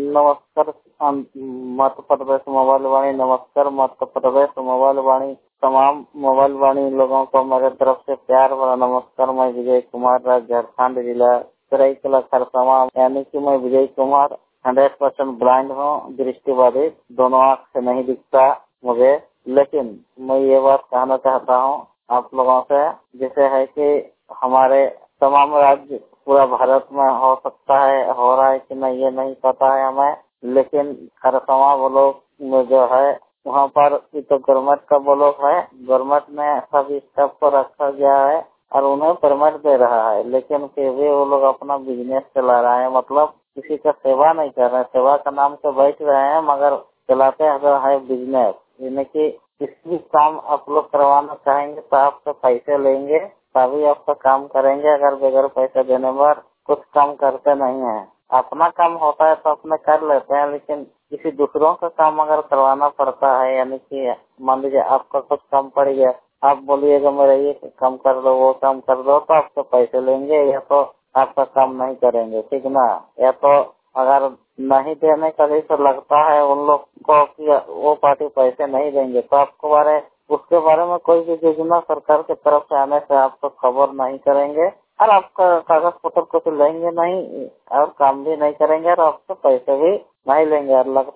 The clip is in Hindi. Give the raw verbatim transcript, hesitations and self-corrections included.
नमस्कार अम, मध्य प्रदेश मोबाइल वाणी। नमस्कार मध्य प्रदेश मोबाइल वाणी। तमाम मोबाइल वाणी लोगों को मेरे तरफ से प्यार भरा नमस्कार। मैं विजय कुमार राज, झारखंड जिला सरायकेला खरसावां, यानी कि मैं Vijay Kumar hundred percent blind हूँ, दृष्टिबाधित, दोनों आँख से नहीं दिखता मुझे। लेकिन मैं ये बात कहना चाहता हूँ आप लोगों से, जैसे है कि हमारे तमाम राज्य पूरा भारत में हो सकता है, हो रहा है कि नहीं ये नहीं पता है हमें, लेकिन खरसावां ब्लॉक में जो है वहाँ पर तो गवर्नमेंट का ब्लॉक है, गवर्नमेंट ने सभी स्टाफ को रखा गया है और उन्हें परमिट दे रहा है, लेकिन फिर भी वो लोग अपना बिजनेस चला रहे हैं, मतलब किसी का सेवा नहीं कर रहे हैं। सेवा का नाम से बैठ रहे हैं मगर चलाते हैं बिजनेस। यानी कि किसी भी काम आप लोग करवाना चाहेंगे तो आपसे पैसे लेंगे तभी आपका काम करेंगे, अगर बगैर पैसे देने पर कुछ काम करते नहीं है। अपना काम होता है तो अपने कर लेते हैं, लेकिन किसी दूसरों का काम अगर करवाना पड़ता है, यानी कि मान लीजिए आपका कुछ काम पड़ गया, आप बोलिएगा मेरा ये काम कर दो वो काम कर दो, तो आपसे पैसे लेंगे या तो आपका काम नहीं करेंगे, ठीक ना। या तो अगर नहीं देने का जैसे लगता है उन लोग को कि वो पार्टी पैसे नहीं देंगे, तो आपको बारे उसके बारे में कोई भी योजना सरकार की तरफ से आने से आपको खबर नहीं करेंगे और आपका कागज पत्र कुछ लेंगे नहीं और काम भी नहीं करेंगे और आपसे पैसे भी नहीं लेंगे। और लगता